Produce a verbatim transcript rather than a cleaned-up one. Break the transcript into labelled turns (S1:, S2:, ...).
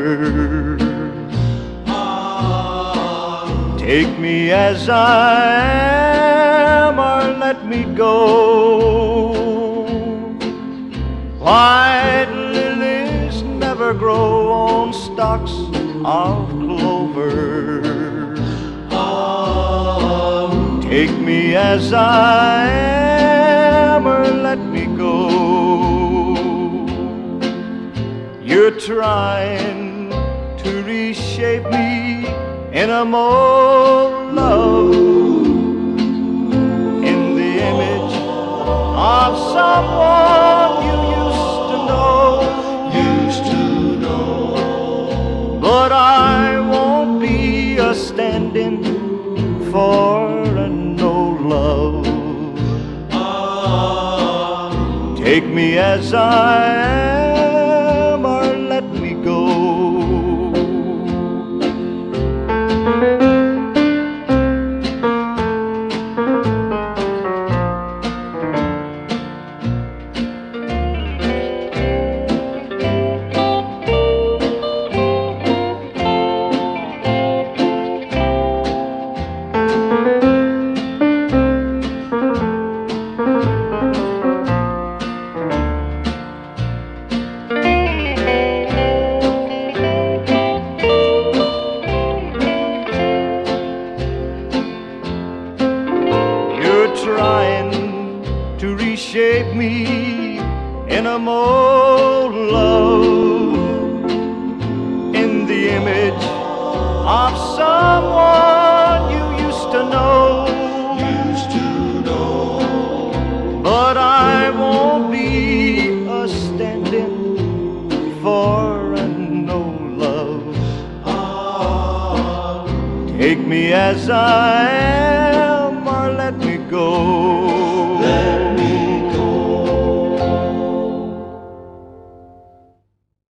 S1: Take me as I am or let me go. White lilies never grow on stalks of clover. Take me as I am or let me go. You're trying to reshape me in a mold love, in the image of someone you used to know.
S2: Used to know.
S1: But I won't be a stand-in for a no love. Take me as I am or let me go. Trying to reshape me in a mold love, in the image of someone you used to know.
S2: Used to know.
S1: But I won't be a stand-in for a no love. Take me as I am